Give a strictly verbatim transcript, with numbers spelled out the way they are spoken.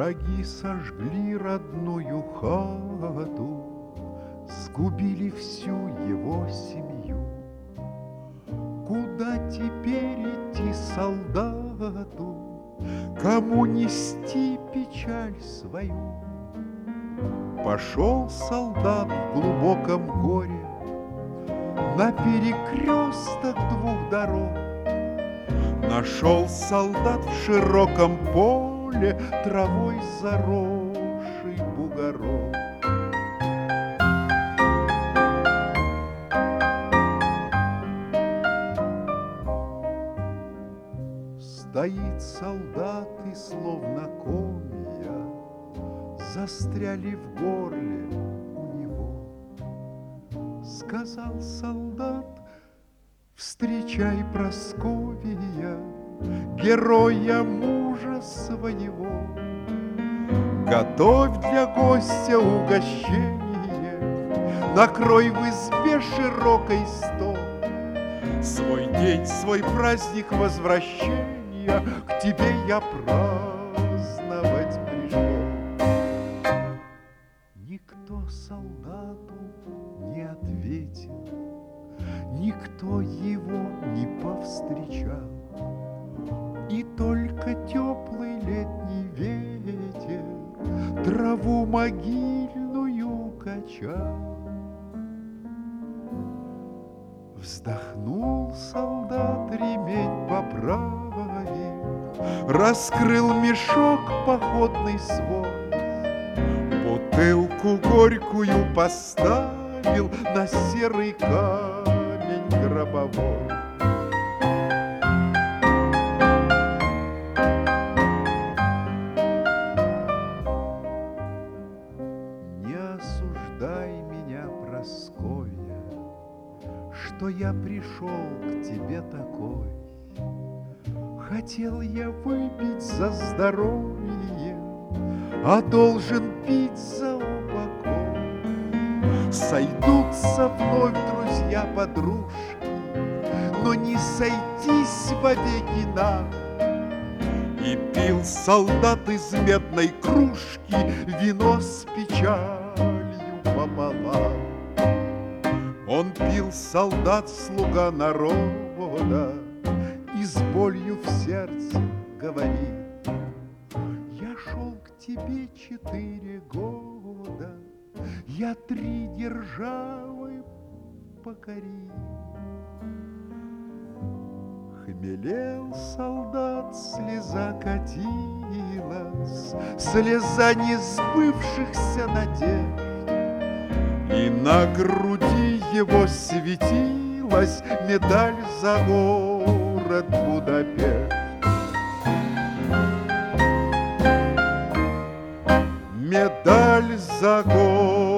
Враги сожгли родную хату, сгубили всю его семью. Куда теперь идти солдату, кому нести печаль свою? Пошел солдат в глубоком горе на перекресток двух дорог. Нашел солдат в широком поле травой заросший бугорок. Стоит солдат и словно комья застряли в горле у него. Сказал солдат: встречай, Прасковья, героя мужа своего. Готовь для гостя угощение, накрой в избе широкой стол. Свой день, свой праздник возвращения к тебе я праздновать пришел. Никто солдату не ответил, никто его не повстречал, и только теплый летний ветер траву могильную качал. Вздохнул солдат, ремень поправив, раскрыл мешок походный свой, бутылку горькую поставил на серый камень гробовой. Не осуждай меня, Прасковья, что я пришел к тебе такой. Хотел я выпить за здоровье, а должен пить за упокой. Сойдутся вновь друзья-подружки, но не сойтись вовеки нам. И пил солдат из медной кружки вино с печалью пополам. Он пил, солдат, слуга народа, и с болью в сердце говорит: я шел к тебе четыре года, я три державы покорил. Хмелел солдат, слеза катилась, слеза несбывшихся надежд, и на груди его светилась медаль за город Будапешт. Медаль за город